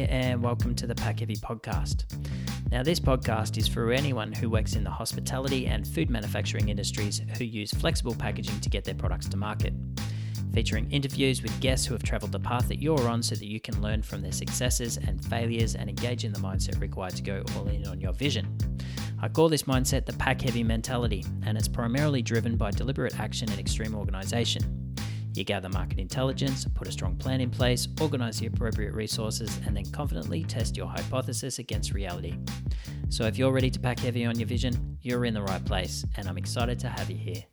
here and welcome to the Pack Heavy podcast. Now this podcast is for anyone who works in the hospitality and food manufacturing industries who use flexible packaging to get their products to market. Featuring interviews with guests who have travelled the path that you're on so that you can learn from their successes and failures and engage in the mindset required to go all in on your vision. I call this mindset the Pack Heavy mentality, and it's primarily driven by deliberate action and extreme organisation. You gather market intelligence, put a strong plan in place, organise the appropriate resources, and then confidently test your hypothesis against reality. So if you're ready to pack heavy on your vision, you're in the right place, and I'm excited to have you here.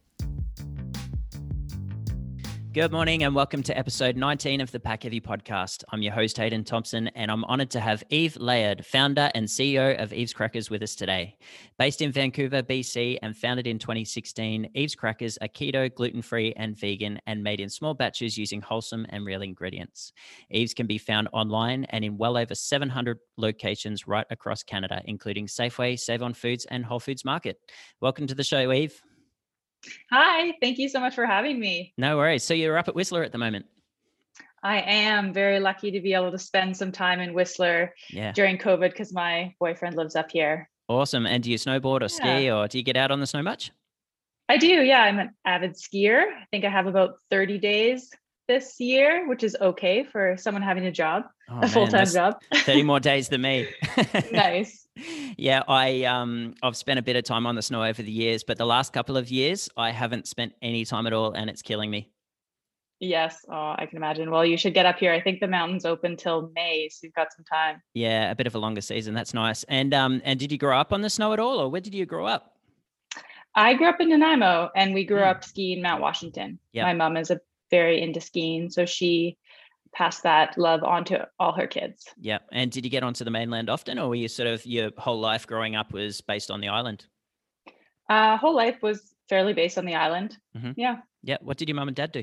Good morning and welcome to episode 19 of the Pack Heavy podcast. I'm your host, Hayden Thompson, and I'm honoured to have Eve Layard, founder and CEO of Eve's Crackers, with us today. Based in Vancouver, BC, and founded in 2016, Eve's Crackers are keto, gluten-free, and vegan, and made in small batches using wholesome and real ingredients. Eve's can be found online and in well over 700 locations right across Canada, including Safeway, Save On Foods, and Whole Foods Market. Welcome to the show, Eve. Hi, thank you so much for having me. No worries. So you're up at Whistler at the moment? I am very lucky to be able to spend some time in Whistler during COVID because my boyfriend lives up here. Awesome. And do you snowboard or ski, or do you get out on the snow much? I do. Yeah, I'm an avid skier. I think I have about 30 days this year, which is okay for someone having a job, a full-time job. 30 more days than me. Nice. Yeah, I've spent a bit of time on the snow over the years, but the last couple of years I haven't spent any time at all, and it's killing me. Yes, I can imagine. Well, you should get up here. I think the mountain's open till May, so you've got some time. Yeah, a bit of a longer season. That's nice. And did you grow up on the snow at all, or where did you grow up? I grew up in Nanaimo, and we grew up skiing Mount Washington. Yep. My mom is very into skiing, so she passed that love on to all her kids. Yeah. And did you get onto the mainland often, or were you sort of your whole life growing up was based on the island? Whole life was fairly based on the island. Mm-hmm. Yeah. Yeah. What did your mom and dad do?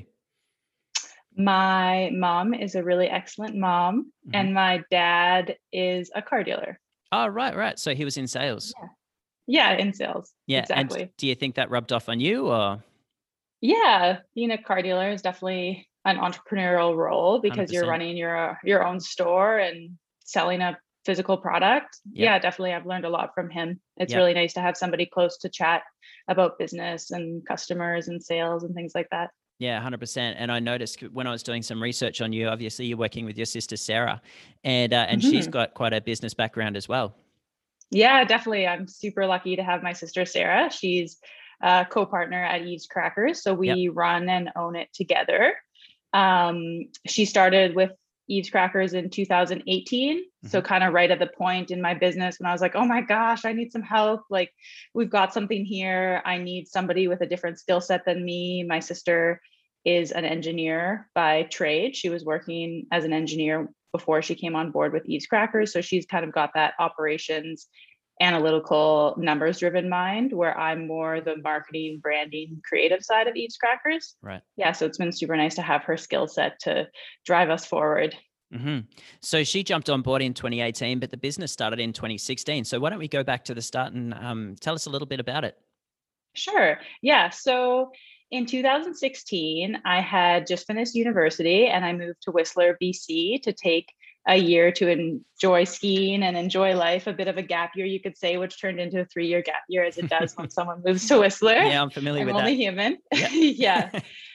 My mom is a really excellent mom, and my dad is a car dealer. Oh, right. So he was in sales. Yeah, in sales. Yeah, exactly. And do you think that rubbed off on you, or? Yeah, being a car dealer is definitely an entrepreneurial role because 100%. You're running your own store and selling a physical product. Yep. Yeah, definitely. I've learned a lot from him. It's really nice to have somebody close to chat about business and customers and sales and things like that. Yeah, 100%. And I noticed when I was doing some research on you, obviously you're working with your sister, Sarah, and she's got quite a business background as well. Yeah, definitely. I'm super lucky to have my sister, Sarah. She's a co-partner at Eve's Crackers. So we run and own it together. She started with Eve's Crackers in 2018. So kind of right at the point in my business when I was like, oh my gosh, I need some help. Like, we've got something here. I need somebody with a different skill set than me. My sister is an engineer by trade. She was working as an engineer before she came on board with Eve's Crackers. So she's kind of got that operations, analytical, numbers driven mind, where I'm more the marketing, branding, creative side of Eve's Crackers. Right. Yeah. So it's been super nice to have her skill set to drive us forward. Mm-hmm. So she jumped on board in 2018, but the business started in 2016. So why don't we go back to the start and tell us a little bit about it? Sure. Yeah. So in 2016, I had just finished university and I moved to Whistler, BC to take a year to enjoy skiing and enjoy life, a bit of a gap year, you could say, which turned into a 3-year gap year as it does when someone moves to Whistler. Yeah, I'm familiar with that. I'm only human. Yeah.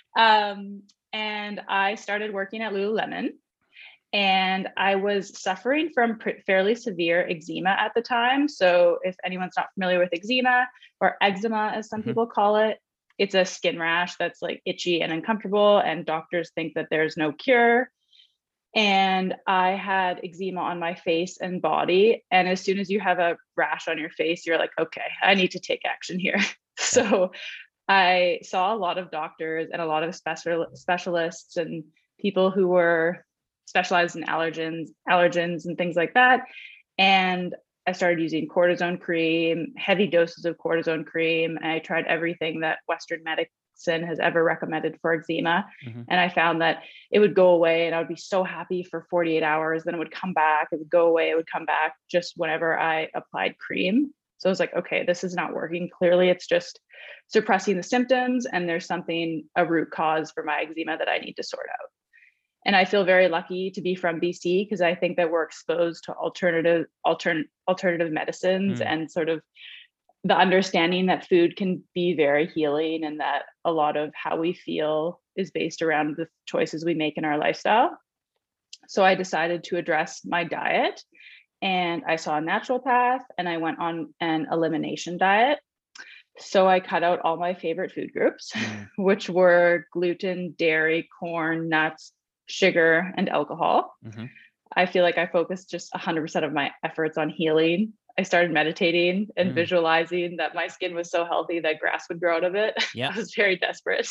And I started working at Lululemon, and I was suffering from fairly severe eczema at the time. So if anyone's not familiar with eczema, or eczema as some people call it, it's a skin rash that's like itchy and uncomfortable, and doctors think that there's no cure. And I had eczema on my face and body. And as soon as you have a rash on your face, you're like, okay, I need to take action here. So I saw a lot of doctors and a lot of specialists and people who were specialized in allergens and things like that. And I started using cortisone cream, heavy doses of cortisone cream. And I tried everything that Western medicine has ever recommended for eczema. And I found that it would go away and I would be so happy for 48 hours. Then it would come back, it would go away, it would come back just whenever I applied cream. So I was like, okay, this is not working. Clearly it's just suppressing the symptoms and there's a root cause for my eczema that I need to sort out. And I feel very lucky to be from BC because I think that we're exposed to alternative medicines and sort of the understanding that food can be very healing and that a lot of how we feel is based around the choices we make in our lifestyle. So I decided to address my diet, and I saw a naturopath and I went on an elimination diet. So I cut out all my favorite food groups, which were gluten, dairy, corn, nuts, sugar, and alcohol. I feel like I focused just 100% of my efforts on healing. I started meditating and visualizing that my skin was so healthy that grass would grow out of it. I was very desperate.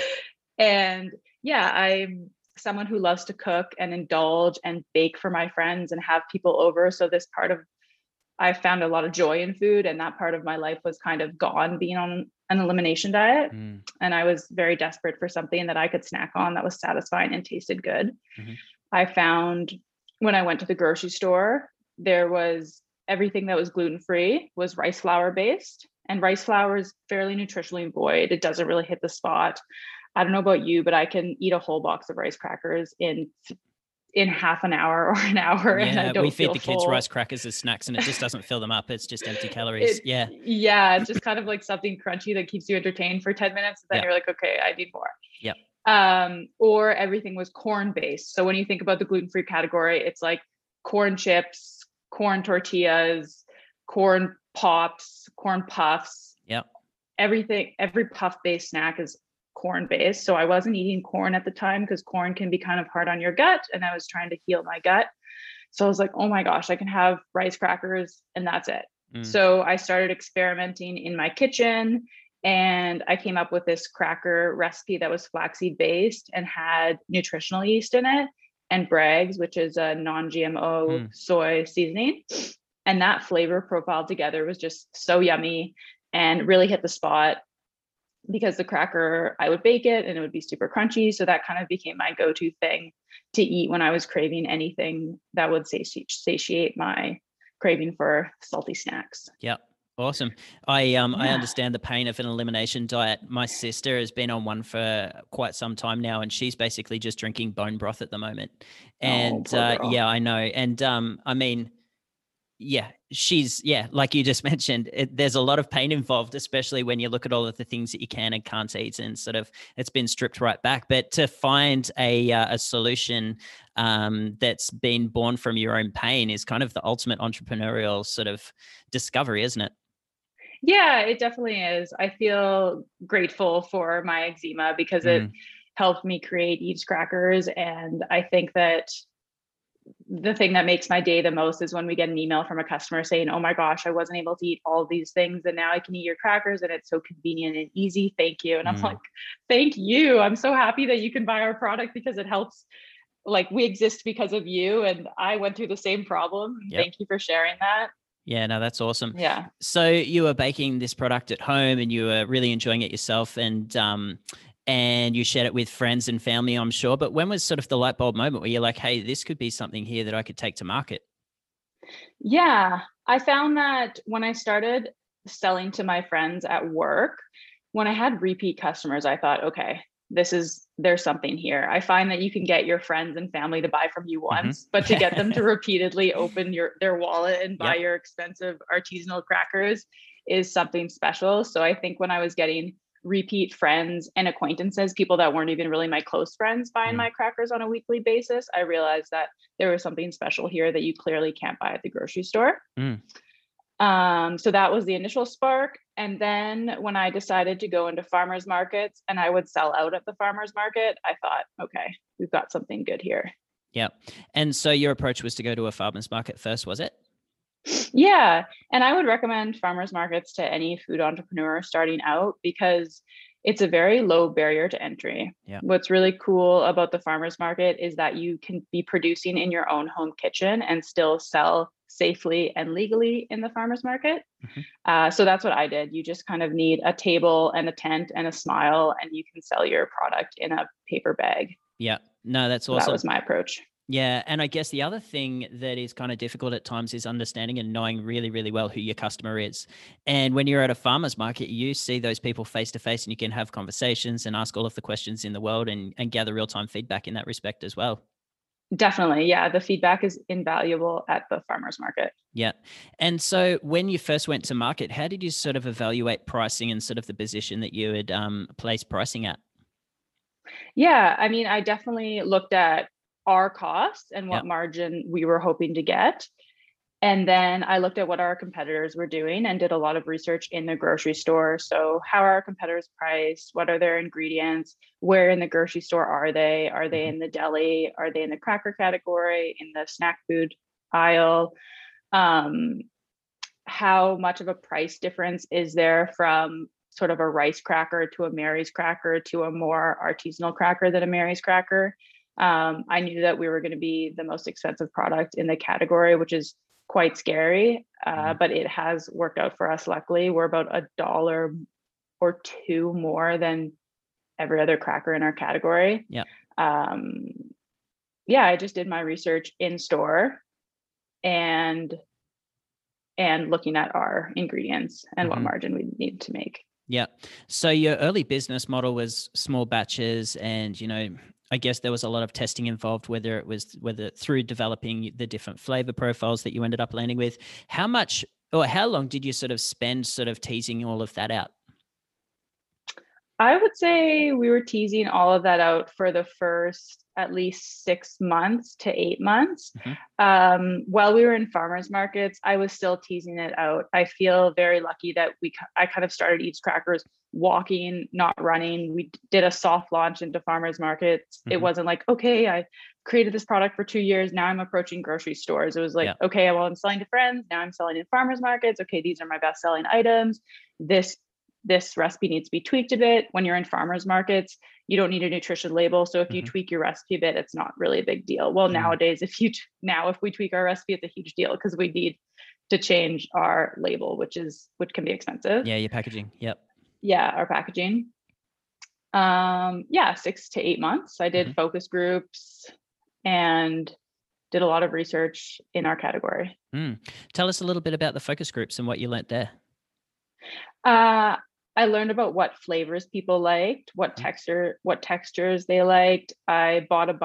And yeah, I'm someone who loves to cook and indulge and bake for my friends and have people over. So this part of, I found a lot of joy in food, and that part of my life was kind of gone being on an elimination diet. And I was very desperate for something that I could snack on that was satisfying and tasted good. I found when I went to the grocery store, there was everything that was gluten-free was rice flour based, and rice flour is fairly nutritionally void. It doesn't really hit the spot. I don't know about you, but I can eat a whole box of rice crackers in half an hour or an hour, and I don't we feed feel the kids full. rice crackers as snacks, and it just doesn't fill them up. It's just empty calories. It's just kind of like something crunchy that keeps you entertained for 10 minutes, and then you're like, okay, I need more. Or everything was corn based. So when you think about the gluten-free category, it's like corn chips, corn tortillas, corn pops, corn puffs. Everything, every puff based snack is corn based. So I wasn't eating corn at the time because corn can be kind of hard on your gut, and I was trying to heal my gut. So I was like, oh my gosh, I can have rice crackers and that's it. So I started experimenting in my kitchen, and I came up with this cracker recipe that was flaxseed based and had nutritional yeast in it and Bragg's, which is a non-GMO soy seasoning. And that flavor profile together was just so yummy and really hit the spot, because the cracker, I would bake it and it would be super crunchy. So that kind of became my go-to thing to eat when I was craving anything that would satiate my craving for salty snacks. Awesome. I understand the pain of an elimination diet. My sister has been on one for quite some time now, and she's basically just drinking bone broth at the moment. And I know. And I mean, like you just mentioned, there's a lot of pain involved, especially when you look at all of the things that you can and can't eat, and sort of it's been stripped right back. But to find a solution that's been born from your own pain is kind of the ultimate entrepreneurial sort of discovery, isn't it? Yeah, it definitely is. I feel grateful for my eczema because it helped me create Eve's Crackers. And I think that the thing that makes my day the most is when we get an email from a customer saying, oh my gosh, I wasn't able to eat all these things, and now I can eat your crackers and it's so convenient and easy. Thank you. And I'm like, thank you. I'm so happy that you can buy our product because it helps. Like, we exist because of you. And I went through the same problem. Thank you for sharing that. Yeah, no, that's awesome. Yeah. So you were baking this product at home and you were really enjoying it yourself, and you shared it with friends and family, I'm sure. But when was sort of the light bulb moment where you're like, hey, this could be something here that I could take to market? Yeah, I found that when I started selling to my friends at work, when I had repeat customers, I thought, okay, there's something here. I find that you can get your friends and family to buy from you once, but to get them to repeatedly open their wallet and buy your expensive artisanal crackers is something special. So I think when I was getting repeat friends and acquaintances, people that weren't even really my close friends, buying my crackers on a weekly basis, I realized that there was something special here that you clearly can't buy at the grocery store. So that was the initial spark. And then when I decided to go into farmers markets and I would sell out at the farmers market, I thought, okay, we've got something good here. Yeah. And so your approach was to go to a farmers market first, was it? Yeah. And I would recommend farmers markets to any food entrepreneur starting out because it's a very low barrier to entry. Yeah. What's really cool about the farmers market is that you can be producing in your own home kitchen and still sell safely and legally in the farmers market. So that's what I did. You just kind of need a table and a tent and a smile, and you can sell your product in a paper bag. Yeah. No, that's awesome. That was my approach. Yeah. And I guess the other thing that is kind of difficult at times is understanding and knowing really, really well who your customer is. And when you're at a farmer's market, you see those people face to face and you can have conversations and ask all of the questions in the world and gather real time feedback in that respect as well. Definitely. Yeah. The feedback is invaluable at the farmer's market. Yeah. And so when you first went to market, how did you sort of evaluate pricing and sort of the position that you had placed pricing at? Yeah. I mean, I definitely looked at our costs and Yeah. what margin we were hoping to get. And then I looked at what our competitors were doing and did a lot of research in the grocery store. So, how are our competitors priced? What are their ingredients? Where in the grocery store are they? Are they Mhm. in the deli? Are they in the cracker category, in the snack food aisle? Um, how much of a price difference is there from sort of a rice cracker to a Mary's cracker to a more artisanal cracker than a Mary's cracker? I knew that we were going to be the most expensive product in the category, which is quite scary, Mhm. but it has worked out for us. Luckily, we're about $1 or $2 more than every other cracker in our category. Yeah. Um, yeah, I just did my research in store and looking at our ingredients and what Mhm. margin we need to make. Yeah. So your early business model was small batches and, I guess there was a lot of testing involved, whether through developing the different flavor profiles that you ended up landing with. How much or how long did you sort of spend sort of teasing all of that out? I would say we were teasing all of that out for the first at least 6 months to 8 months. Mhm. While we were in farmers markets, I was still teasing it out. I feel very lucky that I kind of started Eats Crackers walking, not running. We did a soft launch into farmers markets. It Mhm. wasn't like, okay, I created this product for 2 years. Now I'm approaching grocery stores. It was like, Yeah. okay, well, I'm selling to friends. Now I'm selling in farmers markets. Okay, these are my best selling items. This recipe needs to be tweaked a bit. When you're in farmers markets, you don't need a nutrition label. So if you Mhm. tweak your recipe a bit, it's not really a big deal. Well, Mm. nowadays, if we tweak our recipe, it's a huge deal because we need to change our label, which can be expensive. Yeah, your packaging. Yep. Yeah, our packaging. Yeah, 6 to 8 months. I did Mhm. focus groups and did a lot of research in our category. Mm. Tell us a little bit about the focus groups and what you learnt there. Uh, I learned about what flavors people liked, Mhm. what textures they liked. I bought a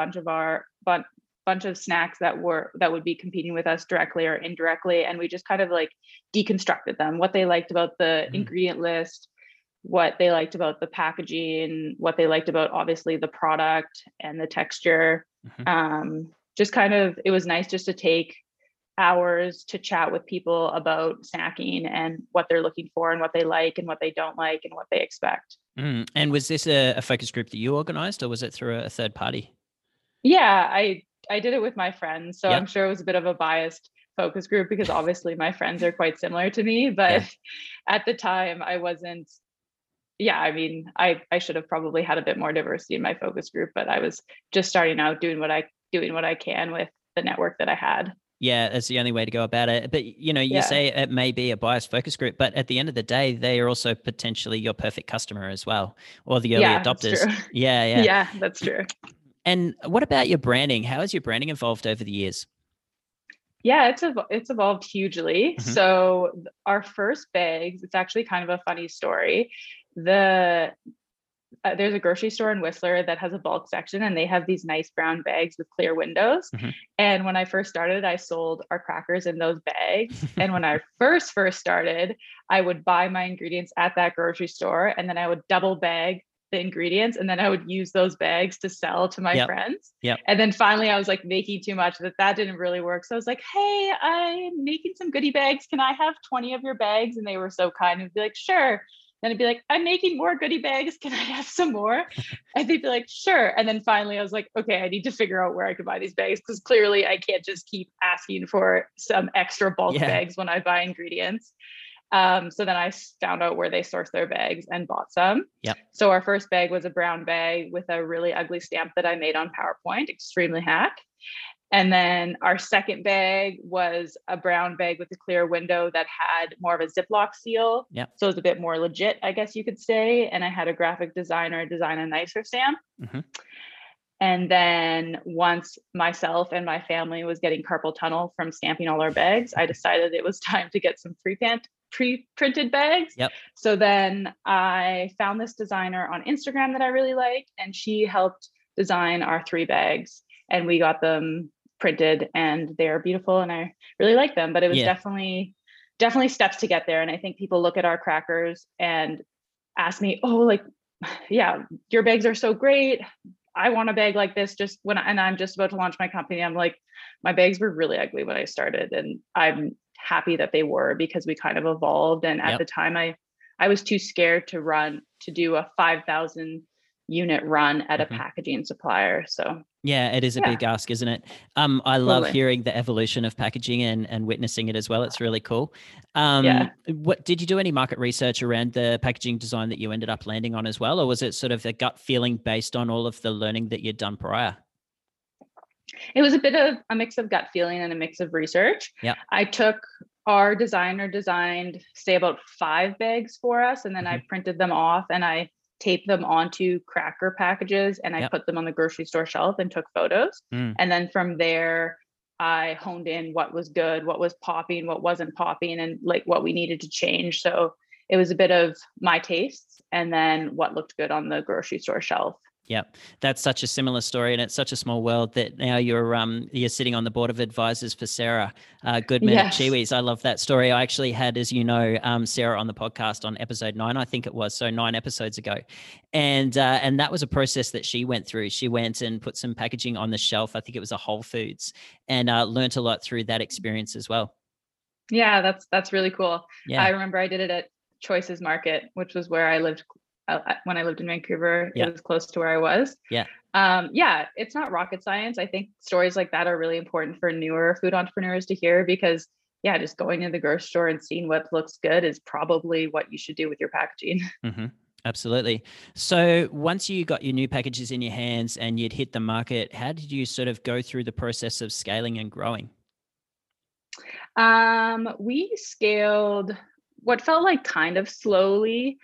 bunch of snacks that would be competing with us directly or indirectly, and we just kind of like deconstructed them, what they liked about the Mm. ingredient list, what they liked about the packaging, what they liked about obviously the product and the texture. Mhm. Just kind of, it was nice just to take hours to chat with people about snacking and what they're looking for and what they like and what they don't like and what they expect. Mm. And was this a focus group that you organized or was it through a third party? Yeah, I did it with my friends, so Yep. I'm sure it was a bit of a biased focus group because obviously my friends are quite similar to me, Yeah. but at the time I wasn't. Yeah, I mean, I should have probably had a bit more diversity in my focus group, but I was just starting out doing what I can with the network that I had. Yeah, that's the only way to go about it. But you Yeah. say it may be a biased focus group, but at the end of the day, they are also potentially your perfect customer as well, or the early Yeah, that's true. adopters. Yeah, yeah. Yeah, that's true. And what about your branding? How has your branding evolved over the years? Yeah, it's evolved hugely. Hmm. So our first bags, it's actually kind of a funny story. The There's a grocery store in Whistler that has a bulk section, and they have these nice brown bags with clear windows. Hmm. And when I first started, I sold our crackers in those bags. And when I first started, I would buy my ingredients at that grocery store, and then I would double bag the ingredients, and then I would use those bags to sell to my Yep. friends. Yep. And then finally, I was like making too much that didn't really work. So I was like, "Hey, I'm making some goodie bags. Can I have 20 of your bags?" And they were so kind and be like, "Sure." Then I'd be like, "I'm making more goodie bags. Can I have some more?" And they'd be like, "Sure." And then finally I was like, "Okay, I need to figure out where I could buy these bags because clearly I can't just keep asking for some extra bulk Yeah. bags when I buy ingredients." So then I found out where they source their bags and bought some. Yep. So our first bag was a brown bag with a really ugly stamp that I made on PowerPoint, extremely hack. And then our second bag was a brown bag with a clear window that had more of a Ziploc seal. Yep. So it was a bit more legit, I guess you could say. And I had a graphic designer design a nicer stamp. Hmm. And then once myself and my family was getting carpal tunnel from stamping all our bags, I decided it was time to get some pre-printed bags. Yep. So then I found this designer on Instagram that I really liked, and she helped design our 3 bags, and we got them printed, and they're beautiful and I really like them. But it was definitely steps to get there. And I think people look at our crackers and ask me, oh, like, yeah, your bags are so great. I want a bag like this. And I'm just about to launch my company. I'm like, my bags were really ugly when I started, and I'm happy that they were, because we kind of evolved. And at the time I was too scared to do a 5,000 unit run at a packaging supplier. So yeah, it is a big ask, isn't it? I love hearing the evolution of packaging and witnessing it as well. It's really cool. What did you do any market research around the packaging design that you ended up landing on as well? Or was it sort of a gut feeling based on all of the learning that you'd done prior? It was a bit of a mix of gut feeling and a mix of research. Yeah. Our designer designed, say, about 5 bags for us, and then I printed them off and I taped them onto cracker packages, and I put them on the grocery store shelf and took photos. And then from there, I honed in what was good, what was popping, what wasn't popping, and like what we needed to change. So it was a bit of my tastes and then what looked good on the grocery store shelf. Yeah, that's such a similar story, and it's such a small world that now you're sitting on the board of advisors for Sarah Goodman at Chiwis. I love that story. I actually had, as you know, Sarah on the podcast on episode 9, I think it was, so 9 episodes ago, and that was a process that she went through. She went and put some packaging on the shelf. I think it was a Whole Foods, and learnt a lot through that experience as well. Yeah, that's really cool. Yeah. I remember I did it at Choices Market, which was where I lived. When I lived in Vancouver, it was close to where I was. It's not rocket science. I think stories like that are really important for newer food entrepreneurs to hear, because just going to the grocery store and seeing what looks good is probably what you should do with your packaging. Absolutely. So once you got your new packages in your hands and you'd hit the market, how did you sort of go through the process of scaling and growing? We scaled what felt like kind of slowly.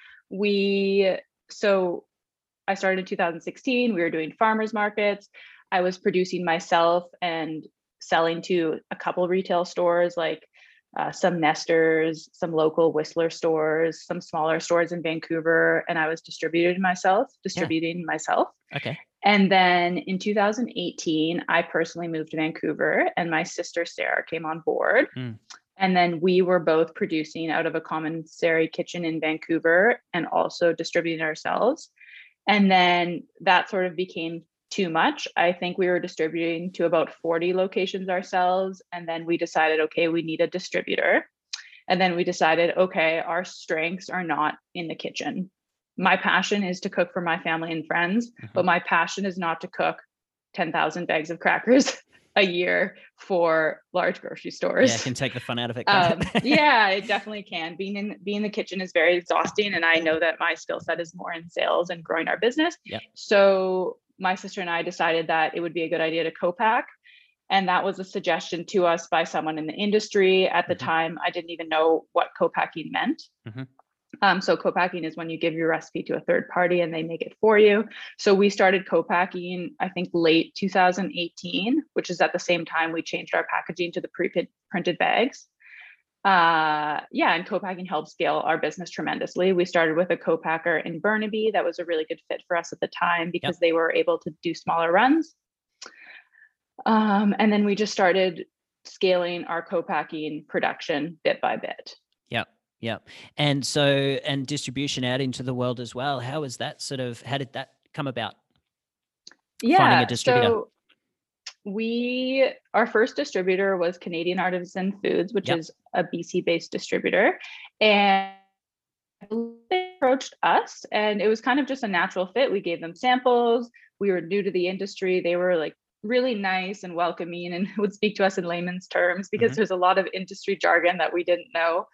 So I started in 2016. We were doing farmers markets. I was producing myself and selling to a couple retail stores, like some Nesters, some local Whistler stores, some smaller stores in Vancouver, and I was distributing myself. Okay. And then in 2018, I personally moved to Vancouver, and my sister Sarah came on board. And then we were both producing out of a commissary kitchen in Vancouver and also distributing ourselves. And then that sort of became too much. I think we were distributing to about 40 locations ourselves. And then we decided, okay, we need a distributor. And then we decided, okay, our strengths are not in the kitchen. My passion is to cook for my family and friends, but my passion is not to cook 10,000 bags of crackers a year for large grocery stores. Yeah, it can take the fun out of it. Yeah, it definitely can. Being in the kitchen is very exhausting, and I know that my skill set is more in sales and growing our business. So my sister and I decided that it would be a good idea to co-pack, and that was a suggestion to us by someone in the industry. At the time, I didn't even know what co-packing meant. So co-packing is when you give your recipe to a third party and they make it for you. So we started co-packing, I think, late 2018, which is at the same time we changed our packaging to the pre-printed bags. And co-packing helped scale our business tremendously. We started with a co-packer in Burnaby that was a really good fit for us at the time because they were able to do smaller runs. And then we just started scaling our co-packing production bit by bit. Yeah. And so, and distribution out into the world as well. How did that come about? Finding a distributor. So our first distributor was Canadian Artisan Foods, which is a BC based distributor. And they approached us and it was kind of just a natural fit. We gave them samples. We were new to the industry. They were like really nice and welcoming and would speak to us in layman's terms because there's a lot of industry jargon that we didn't know.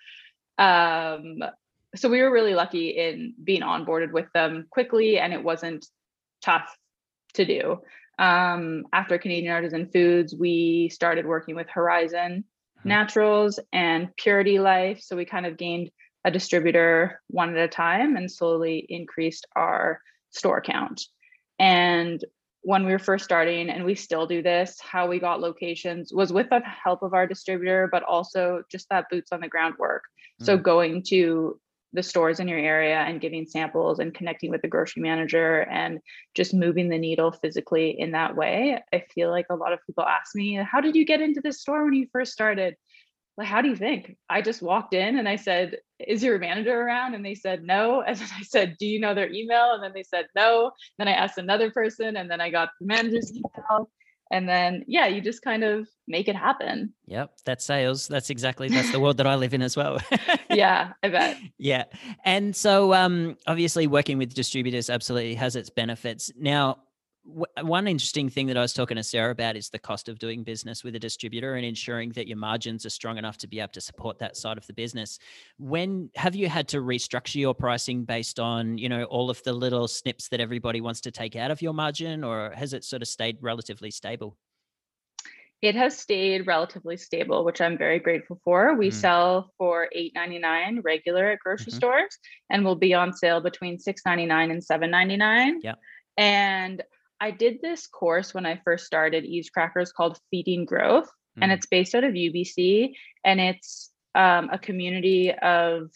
So we were really lucky in being onboarded with them quickly, and it wasn't tough to do. After Canadian Artisan Foods, we started working with Horizon Naturals and Purity Life. So we kind of gained a distributor one at a time and slowly increased our store count. And when we were first starting, and we still do this, how we got locations was with the help of our distributor, but also just that boots on the ground work. So going to the stores in your area and giving samples and connecting with the grocery manager and just moving the needle physically in that way. I feel like a lot of people ask me, how did you get into this store when you first started? Like, how do you think? I just walked in and I said, is your manager around? And they said, no. And then I said, do you know their email? And then they said, no. Then I asked another person and then I got the manager's email. And then, yeah, you just kind of make it happen. Yep. That's sales. That's the world that I live in as well. Yeah, I bet. Yeah. And so obviously working with distributors absolutely has its benefits. Now, one interesting thing that I was talking to Sarah about is the cost of doing business with a distributor and ensuring that your margins are strong enough to be able to support that side of the business. When have you had to restructure your pricing based on, all of the little snips that everybody wants to take out of your margin, or has it sort of stayed relatively stable? It has stayed relatively stable, which I'm very grateful for. We sell for $8.99 regular at grocery stores, and will be on sale between $6.99 and $7.99. Yeah. And I did this course when I first started Eve's Crackers called Feeding Growth, and it's based out of UBC, and it's a community of,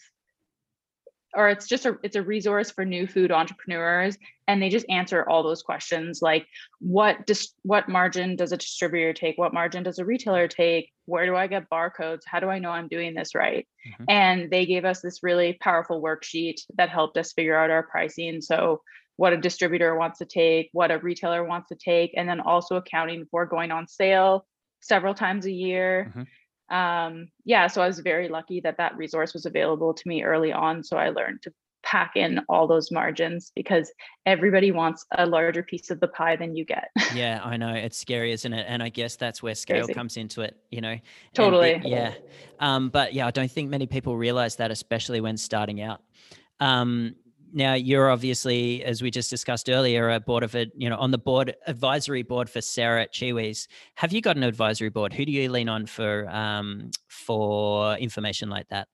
or it's a resource for new food entrepreneurs, and they just answer all those questions like what margin does a distributor take? What margin does a retailer take? Where do I get barcodes? How do I know I'm doing this right? And they gave us this really powerful worksheet that helped us figure out our pricing. So what a distributor wants to take, what a retailer wants to take, and then also accounting for going on sale several times a year. So I was very lucky that resource was available to me early on. So I learned to pack in all those margins because everybody wants a larger piece of the pie than you get. Yeah, I know. It's scary, isn't it? And I guess that's where scale comes into it, Totally. But yeah, I don't think many people realize that, especially when starting out. Now, you're obviously, as we just discussed earlier, on the board, advisory board for Sarah at Chiwis. Have you got an advisory board? Who do you lean on for information like that?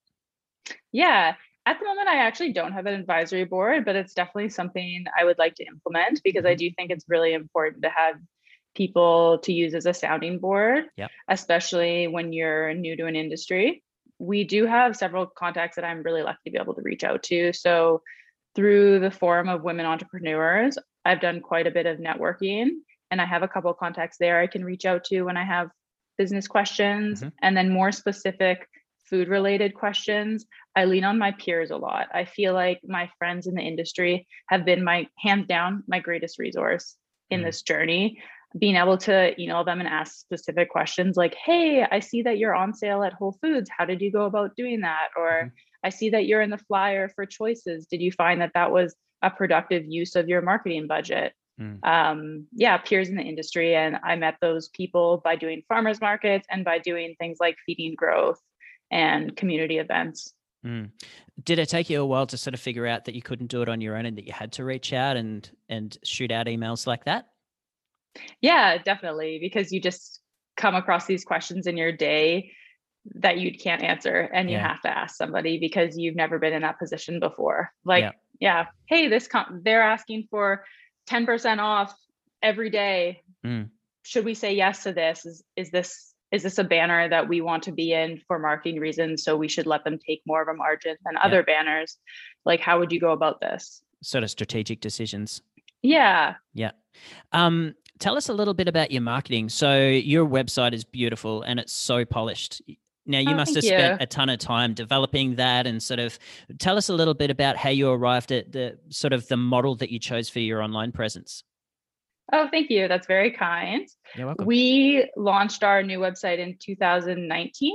Yeah, at the moment, I actually don't have an advisory board, but it's definitely something I would like to implement because I do think it's really important to have people to use as a sounding board, especially when you're new to an industry. We do have several contacts that I'm really lucky to be able to reach out to. So through the Forum of Women Entrepreneurs, I've done quite a bit of networking, and I have a couple of contacts there I can reach out to when I have business questions. And then more specific food related questions, I lean on my peers a lot. I feel like my friends in the industry have been hands down my greatest resource in this journey. Being able to email them and ask specific questions like, hey, I see that you're on sale at Whole Foods. How did you go about doing that? Or I see that you're in the flyer for Choices. Did you find that was a productive use of your marketing budget? Peers in the industry. And I met those people by doing farmers markets and by doing things like Feeding Growth and community events. Did it take you a while to sort of figure out that you couldn't do it on your own and that you had to reach out and shoot out emails like that? Yeah, definitely. Because you just come across these questions in your day that you can't answer, and you have to ask somebody because you've never been in that position before. Like, hey, they're asking for 10% off every day. Should we say yes to this? Is this a banner that we want to be in for marketing reasons? So we should let them take more of a margin than other banners. Like, how would you go about this? Sort of strategic decisions. Yeah. Yeah. Tell us a little bit about your marketing. So your website is beautiful and it's so polished. Now, you must have spent a ton of time developing that, and sort of tell us a little bit about how you arrived at the sort of the model that you chose for your online presence. Oh, thank you. That's very kind. You're welcome. We launched our new website in 2019.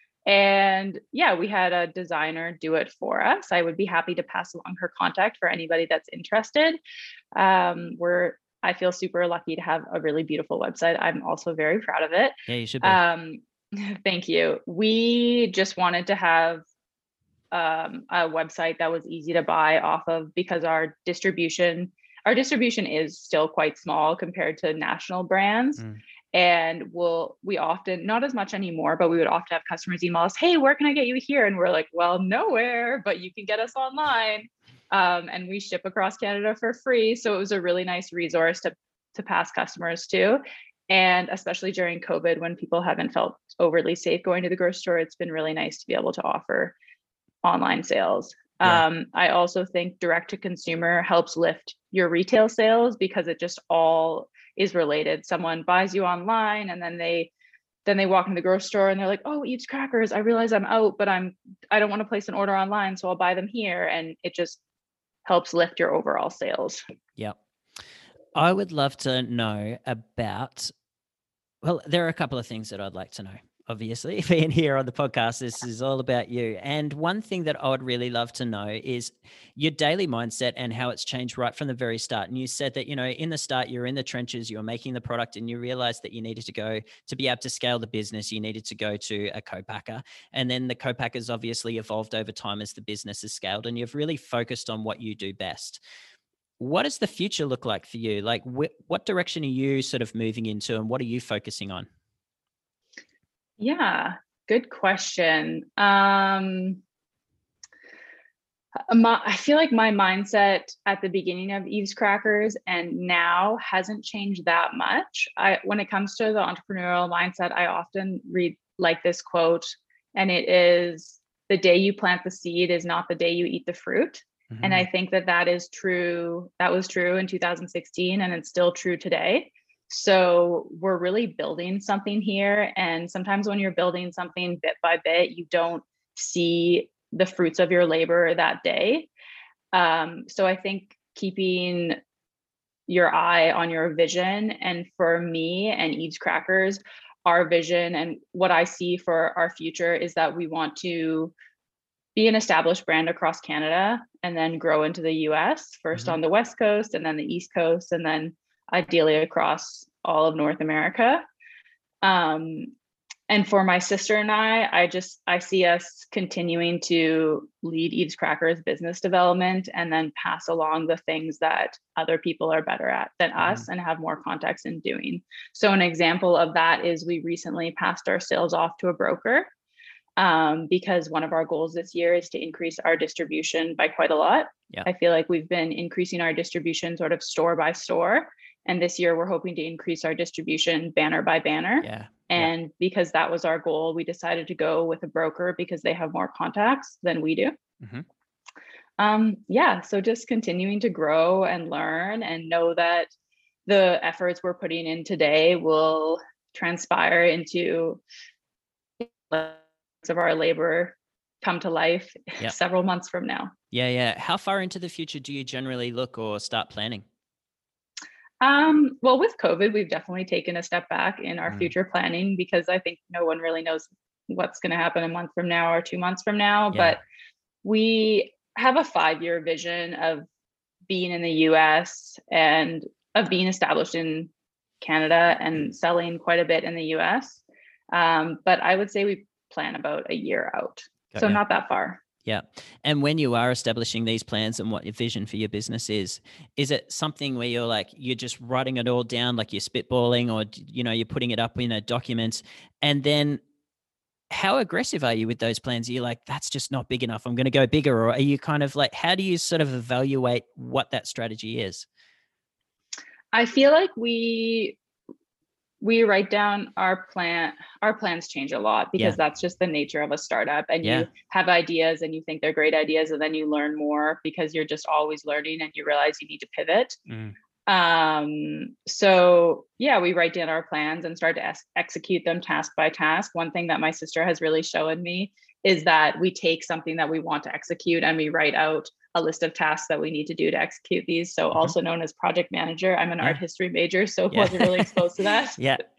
And we had a designer do it for us. I would be happy to pass along her contact for anybody that's interested. I feel super lucky to have a really beautiful website. I'm also very proud of it. Yeah, you should be. Thank you. We just wanted to have a website that was easy to buy off of because our distribution is still quite small compared to national brands. And we often, not as much anymore, but we would often have customers email us, hey, where can I get you here? And we're like, well, nowhere, but you can get us online. And we ship across Canada for free. So it was a really nice resource to to past customers too. And especially during COVID, when people haven't felt overly safe going to the grocery store, it's been really nice to be able to offer online sales. I also think direct to consumer helps lift your retail sales because it just all is related. Someone buys you online and then they walk in the grocery store and they're like, oh, Eve's Crackers, I realize I'm out, but I don't want to place an order online, so I'll buy them here. And it just helps lift your overall sales. Yep. I would love to know about, well, there are a couple of things that I'd like to know. Obviously, being here on the podcast, this is all about you. And one thing that I would really love to know is your daily mindset and how it's changed right from the very start. And you said that, in the start, you're in the trenches, you're making the product, and you realized that you needed to be able to scale the business, you needed to go to a co-packer. And then the co-packers obviously evolved over time as the business has scaled, and you've really focused on what you do best. What does the future look like for you? Like, what direction are you sort of moving into, and what are you focusing on? Yeah, good question. I feel like my mindset at the beginning of Eve's Crackers and now hasn't changed that much. When it comes to the entrepreneurial mindset, I often read like this quote, and it is, the day you plant the seed is not the day you eat the fruit. Mm-hmm. And I think that is true. That was true in 2016, and it's still true today. So we're really building something here. And sometimes when you're building something bit by bit, you don't see the fruits of your labor that day. So I think keeping your eye on your vision, and for me and Eve's Crackers, our vision and what I see for our future is that we want to be an established brand across Canada and then grow into the US, first on the West Coast and then the East Coast, and then ideally across all of North America. And for my sister and I see us continuing to lead Eve's Crackers business development and then pass along the things that other people are better at than us and have more context in doing. So an example of that is we recently passed our sales off to a broker, because one of our goals this year is to increase our distribution by quite a lot. I feel like we've been increasing our distribution sort of store by store. And this year we're hoping to increase our distribution banner by banner. And because that was our goal, we decided to go with a broker because they have more contacts than we do. So just continuing to grow and learn and know that the efforts we're putting in today will transpire into of our labor come to life several months from now. How far into the future do you generally look or start planning? Well, with COVID, we've definitely taken a step back in our future planning because I think no one really knows what's going to happen a month from now or 2 months from now. But we have a 5-year vision of being in the US and of being established in Canada and selling quite a bit in the US. But I would say we plan about a year out. So not that far. Yeah. And when you are establishing these plans and what your vision for your business is it something where you're just writing it all down, like you're spitballing, or, you're putting it up in a document? And then how aggressive are you with those plans? Are you like, that's just not big enough, I'm going to go bigger? Or are you kind of like, how do you sort of evaluate what that strategy is? I feel like we write down our plan. Our plans change a lot because that's just the nature of a startup. And you have ideas and you think they're great ideas, and then you learn more because you're just always learning and you realize you need to pivot. We write down our plans and start to execute them task by task. One thing that my sister has really shown me is that we take something that we want to execute and we write out a list of tasks that we need to do to execute these. So also known as project manager. I'm an art history major, so wasn't really exposed to that.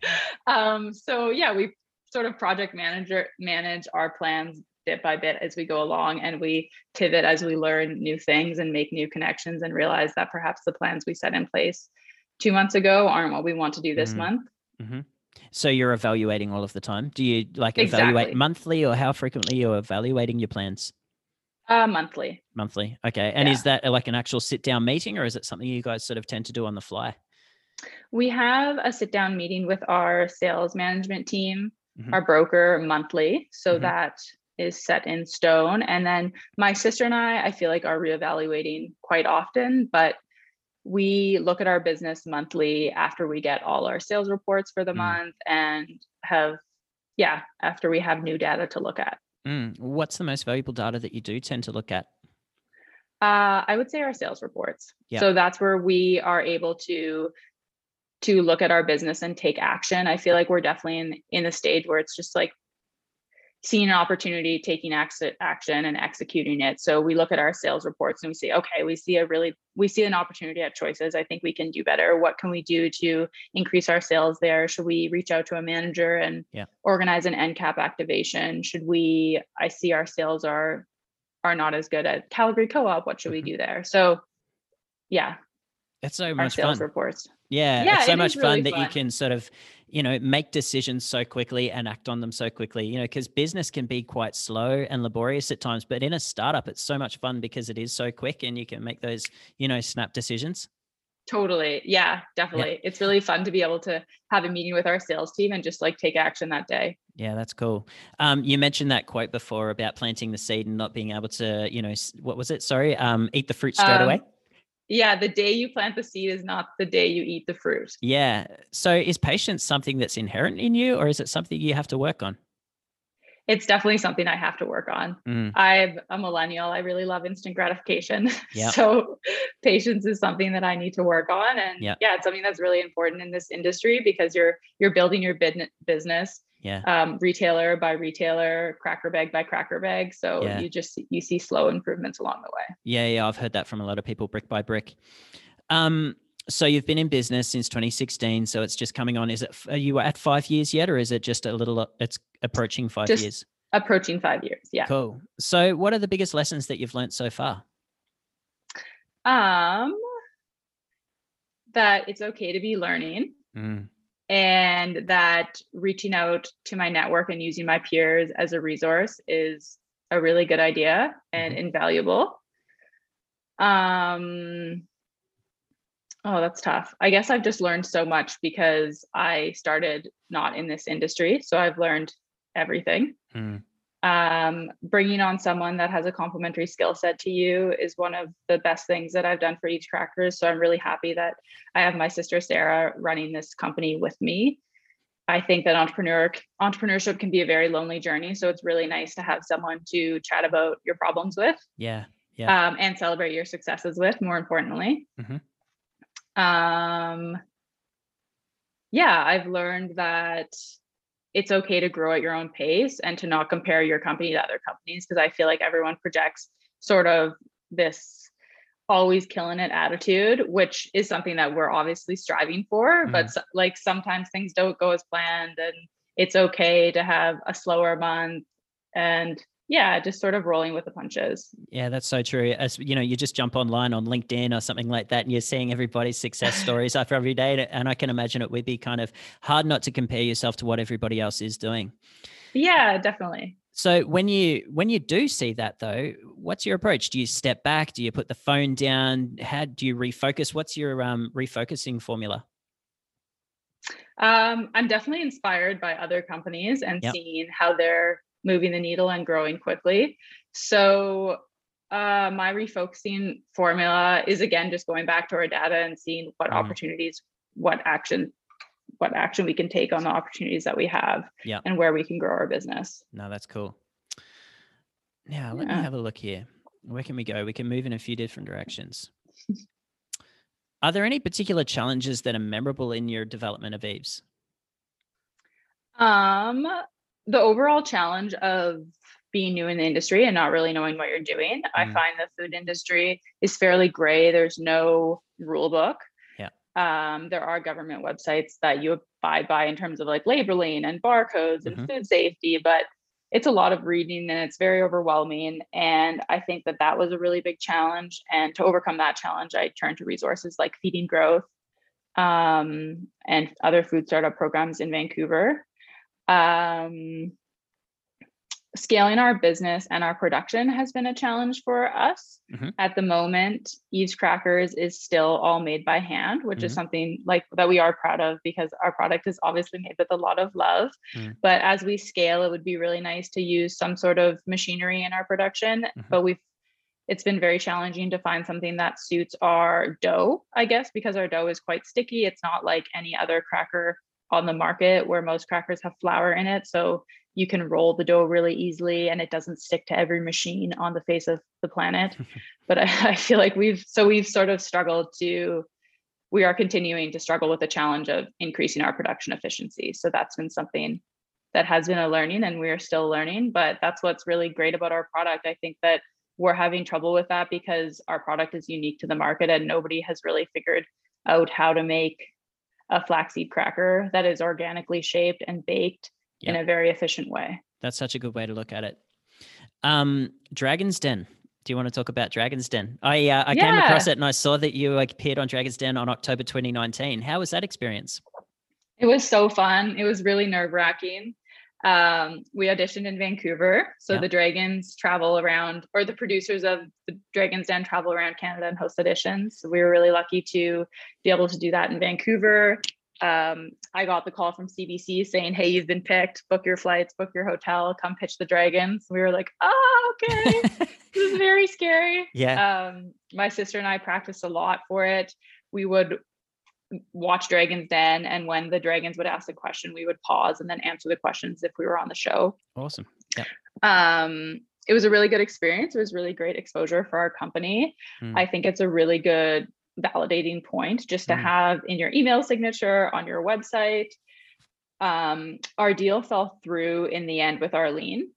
We sort of project manage our plans bit by bit as we go along, and we pivot as we learn new things and make new connections and realize that perhaps the plans we set in place 2 months ago aren't what we want to do this month. So you're evaluating all of the time. Do you evaluate monthly, or how frequently you're evaluating your plans? Monthly. Okay. And is that like an actual sit down meeting, or is it something you guys sort of tend to do on the fly? We have a sit down meeting with our sales management team, our broker, monthly. So that is set in stone. And then my sister and I feel like are reevaluating quite often, but we look at our business monthly after we get all our sales reports for the month, and after we have new data to look at. What's the most valuable data that you do tend to look at? I would say our sales reports. Yeah. So that's where we are able to look at our business and take action. I feel like we're definitely in a stage where it's just like seeing an opportunity, taking action and executing it. So we look at our sales reports and we say, okay, we see an opportunity at Choices. I think we can do better. What can we do to increase our sales there? Should we reach out to a manager and organize an end cap activation? I see our sales are not as good at Calgary Co-op. What should we do there? So yeah. It's so much fun. Sales reports. Yeah, it's so much really fun that you can sort of, make decisions so quickly and act on them so quickly, because business can be quite slow and laborious at times, but in a startup, it's so much fun because it is so quick and you can make those, snap decisions. Totally. Yeah, definitely. Yep. It's really fun to be able to have a meeting with our sales team and just like take action that day. Yeah, that's cool. You mentioned that quote before about planting the seed and not being able to, what was it? Sorry. Eat the fruit straight away. Yeah. The day you plant the seed is not the day you eat the fruit. Yeah. So is patience something that's inherent in you, or is it something you have to work on? It's definitely something I have to work on. I'm a millennial. I really love instant gratification. Yep. So patience is something that I need to work on. And it's something that's really important in this industry because you're building your business retailer by retailer, cracker bag by cracker bag. So you see slow improvements along the way. Yeah. I've heard that from a lot of people, brick by brick. So you've been in business since 2016. So it's just coming on. Are you at 5 years yet, or is it just it's approaching 5 years? Approaching 5 years. Yeah. Cool. So what are the biggest lessons that you've learned so far? That it's okay to be learning. And that reaching out to my network and using my peers as a resource is a really good idea and invaluable. Oh, that's tough. I guess I've just learned so much because I started not in this industry. So I've learned everything. Bringing on someone that has a complementary skill set to you is one of the best things that I've done for Eats Crackers. So I'm really happy that I have my sister, Sarah, running this company with me. I think that entrepreneurship can be a very lonely journey. So it's really nice to have someone to chat about your problems with. Yeah. And celebrate your successes with, more importantly. I've learned that it's okay to grow at your own pace and to not compare your company to other companies, because I feel like everyone projects sort of this always killing it attitude, which is something that we're obviously striving for, but like sometimes things don't go as planned, and it's okay to have a slower month and just sort of rolling with the punches. Yeah, that's so true. As you just jump online on LinkedIn or something like that, and you're seeing everybody's success stories after every day. And I can imagine it would be kind of hard not to compare yourself to what everybody else is doing. Yeah, definitely. So when you do see that though, what's your approach? Do you step back? Do you put the phone down? How do you refocus? What's your refocusing formula? I'm definitely inspired by other companies and seeing how they're moving the needle and growing quickly. So my refocusing formula is, again, just going back to our data and seeing what opportunities, what action we can take on the opportunities that we have and where we can grow our business. No, that's cool. Now, let me have a look here. Where can we go? We can move in a few different directions. Are there any particular challenges that are memorable in your development of Eves? The overall challenge of being new in the industry and not really knowing what you're doing. I find the food industry is fairly gray. There's no rule book. There are government websites that you abide by in terms of like labeling and barcodes and food safety, but it's a lot of reading and it's very overwhelming. And I think that was a really big challenge. And to overcome that challenge, I turned to resources like Feeding Growth and other food startup programs in Vancouver. Scaling our business and our production has been a challenge for us. At the moment, Eves Crackers is still all made by hand, which is something like that we are proud of because our product is obviously made with a lot of love. But as we scale, it would be really nice to use some sort of machinery in our production. But it's been very challenging to find something that suits our dough, I guess, because our dough is quite sticky. It's not like any other cracker on the market where most crackers have flour in it. So you can roll the dough really easily and it doesn't stick to every machine on the face of the planet. But I feel like we've sort of we are continuing to struggle with the challenge of increasing our production efficiency. So that's been something that has been a learning, and we're still learning, but that's what's really great about our product. I think that we're having trouble with that because our product is unique to the market and nobody has really figured out how to make a flaxseed cracker that is organically shaped and baked in a very efficient way. That's such a good way to look at it. Dragon's Den. Do you want to talk about Dragon's Den? I came across it and I saw that you appeared on Dragon's Den on October 2019. How was that experience? It was so fun. It was really nerve-wracking. We auditioned in Vancouver. So the Dragons travel around, or the producers of the Dragons Den travel around Canada and host auditions. So we were really lucky to be able to do that in Vancouver. I got the call from CBC saying, hey, you've been picked, book your flights, book your hotel, come pitch the Dragons. We were like, oh, okay. This is very scary. My sister and I practiced a lot for it. We would watch Dragons Den, and when the Dragons would ask a question, we would pause and then answer the questions if we were on the show. Awesome. It was a really good experience. It was really great exposure for our company. I think it's a really good validating point just to have in your email signature on your website. Our deal fell through in the end with Arlene.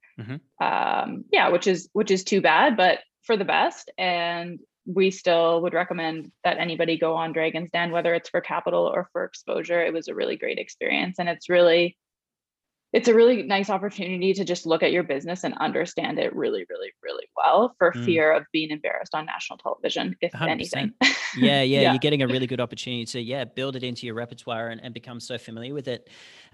Which is too bad, but for the best. And we still would recommend that anybody go on Dragon's Den, whether it's for capital or for exposure. It was a really great experience. And it's a really nice opportunity to just look at your business and understand it really, really, really well, for fear of being embarrassed on national television, if 100%. Anything. Yeah. You're getting a really good opportunity to, build it into your repertoire and become so familiar with it.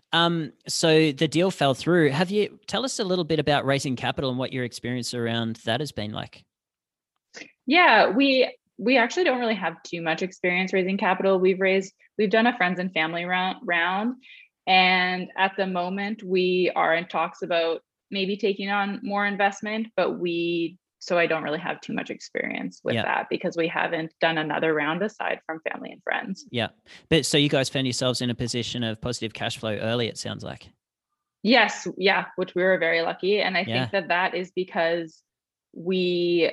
So the deal fell through. Tell us a little bit about raising capital and what your experience around that has been like? Yeah, we actually don't really have too much experience raising capital. We've done a friends and family round. And at the moment we are in talks about maybe taking on more investment, so I don't really have too much experience with that because we haven't done another round aside from family and friends. Yeah. But so you guys found yourselves in a position of positive cash flow early, it sounds like. Yes. Yeah. Which we were very lucky. And I think that is because we've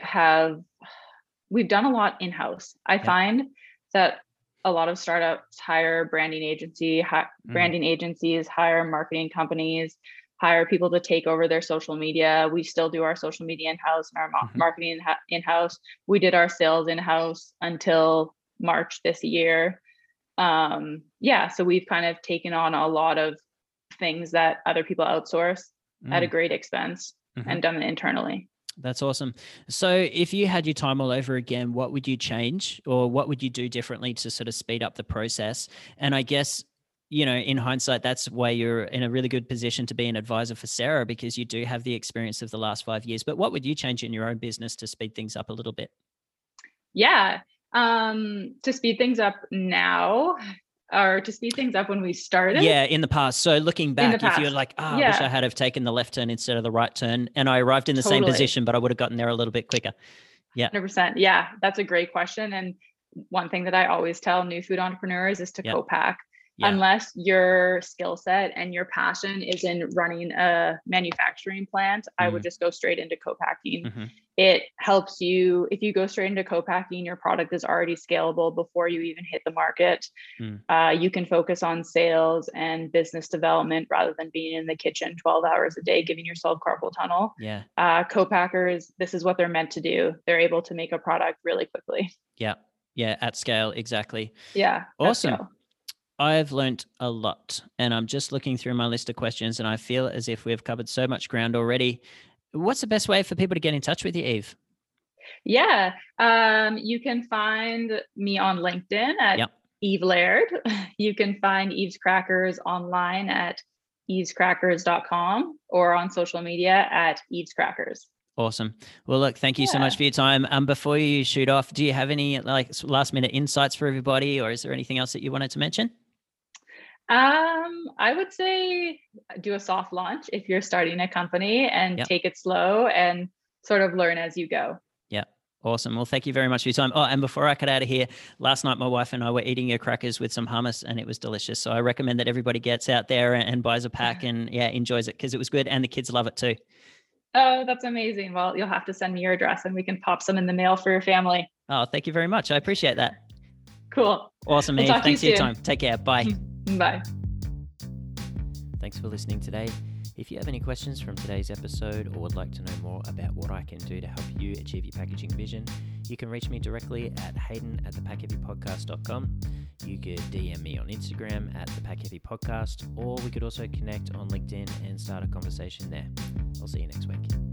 done a lot in-house. I find that a lot of startups hire branding agencies, hire marketing companies, hire people to take over their social media. We still do our social media in-house and our marketing in-house. We did our sales in-house until March this year. So we've kind of taken on a lot of things that other people outsource at a great expense and done it internally. That's awesome. So if you had your time all over again, what would you change or what would you do differently to sort of speed up the process? And I guess, in hindsight, that's why you're in a really good position to be an advisor for Sarah, because you do have the experience of the last 5 years. But what would you change in your own business to speed things up a little bit? Yeah. To speed things up now, or to speed things up when we started? Yeah, in the past. So looking back, if you're like, I wish I had have taken the left turn instead of the right turn, and I arrived in the same position, but I would have gotten there a little bit quicker. Yeah. 100%. Yeah, that's a great question. And one thing that I always tell new food entrepreneurs is to co-pack. Unless your skill set and your passion is in running a manufacturing plant, I would just go straight into co-packing. It helps you, if you go straight into co-packing, your product is already scalable before you even hit the market. You can focus on sales and business development rather than being in the kitchen 12 hours a day, giving yourself carpal tunnel. Co-packers, this is what they're meant to do. They're able to make a product really quickly. Yeah, at scale. Exactly. Yeah. Awesome. I've learned a lot, and I'm just looking through my list of questions, and I feel as if we've covered so much ground already. What's the best way for people to get in touch with you, Eve? Yeah, you can find me on LinkedIn at Eve Laird. You can find Eve's Crackers online at evescrackers.com or on social media at Eve's Crackers. Awesome. Well, look, thank you so much for your time. Before you shoot off, do you have any last minute insights for everybody, or is there anything else that you wanted to mention? I would say do a soft launch if you're starting a company and take it slow and sort of learn as you go. Yeah. Awesome. Well, thank you very much for your time. Oh, and before I get out of here, last night my wife and I were eating your crackers with some hummus and it was delicious. So I recommend that everybody gets out there and buys a pack and enjoys it because it was good and the kids love it too. Oh, that's amazing. Well, you'll have to send me your address and we can pop some in the mail for your family. Oh, thank you very much. I appreciate that. Cool. Awesome, Eve. Thanks for your time. Take care. Bye. Bye. Thanks for listening today. If you have any questions from today's episode or would like to know more about what I can do to help you achieve your packaging vision, you can reach me directly at hayden@thepackheavypodcast.com. You could DM me on Instagram at thepackheavypodcast, or we could also connect on LinkedIn and start a conversation there. I'll see you next week.